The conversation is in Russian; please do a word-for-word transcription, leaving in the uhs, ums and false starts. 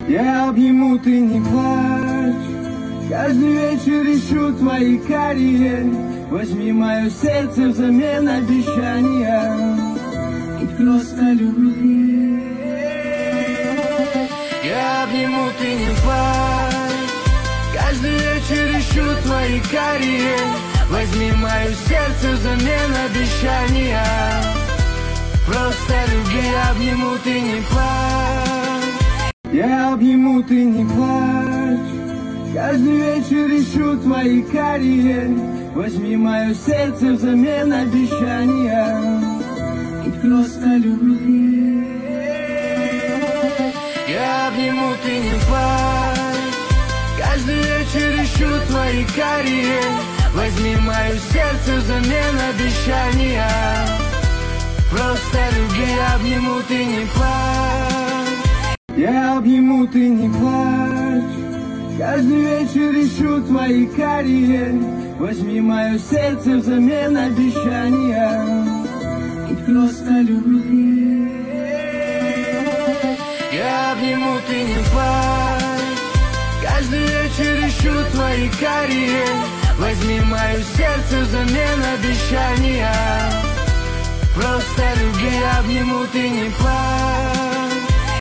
Я обниму, ты не плачь. Каждый вечер ищу твои карие. Возьми мое сердце взамен обещания. И просто люблю. Я обниму, ты не плачь. Каждый вечер ищу твои карие. Возьми мое сердце взамен обещания. Просто люби, я обниму, ты не плачь. Я обниму, ты не плачь. Каждый вечер ищу твои карие. Возьми мое сердце взамен обещания. И просто люби. Я обниму, ты не плачь. Каждый вечер ищу твои карие. Возьми мое сердце взамен обещания. Просто люби, я обниму, ты не плачь. Я обниму, ты не плачь. Каждый вечер ищу твои карие. Возьми мое сердце взамен обещания. И просто люби. Я обниму, ты не плачь. Каждый вечер ищу твои карие. Возьми мое сердце взамен обещания. Просто люби, я обниму, ты не плачь.